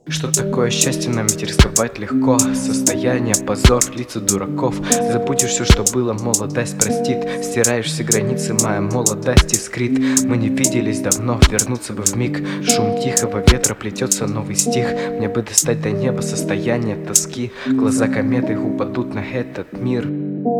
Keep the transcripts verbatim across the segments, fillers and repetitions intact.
Что такое счастье, нам ведь рисковать легко. Состояние, позор, лица дураков. Забудешь все, что было, молодость простит. Стираешь все границы, моя молодость искрит. Мы не виделись давно, вернуться бы вмиг. Шум тихого ветра, плетется новый стих. Мне бы достать до неба состояние тоски. Глаза кометы упадут на этот мир.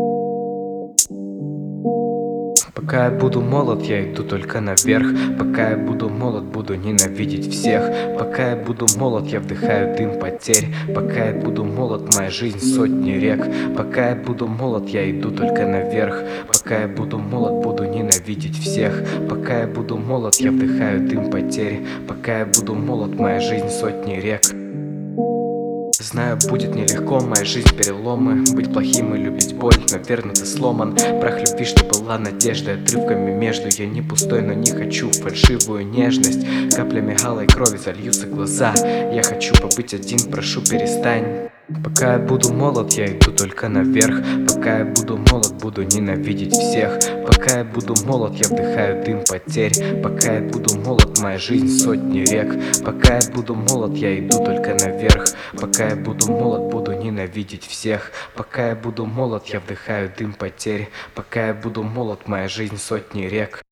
Пока я буду молод, я иду только наверх. Пока я буду молод, буду ненавидеть всех. Пока я буду молод, я вдыхаю дым потерь. Пока я буду молод, моя жизнь сотни рек. Пока я буду молод, я иду только наверх. Пока я буду молод, буду ненавидеть всех. Пока я буду молод, я вдыхаю дым потерь. Пока я буду молод, моя жизнь сотни рек. Знаю, будет нелегко, моя жизнь переломы. Быть плохим и любить боль, наверное, ты сломан. Прах любви, что была надеждой, отрывками между. Я не пустой, но не хочу фальшивую нежность. Каплями алой крови зальются глаза. Я хочу побыть один, прошу, перестань. Пока я буду молод, я иду только наверх. Пока я буду молод, буду ненавидеть всех. Пока я буду молод, я вдыхаю дым потерь. Пока я буду молод, моя жизнь сотни рек. Пока я буду молод, я иду только наверх. Пока я буду молод, буду ненавидеть всех. Пока я буду молод, я вдыхаю дым потерь. Пока я буду молод, моя жизнь сотни рек.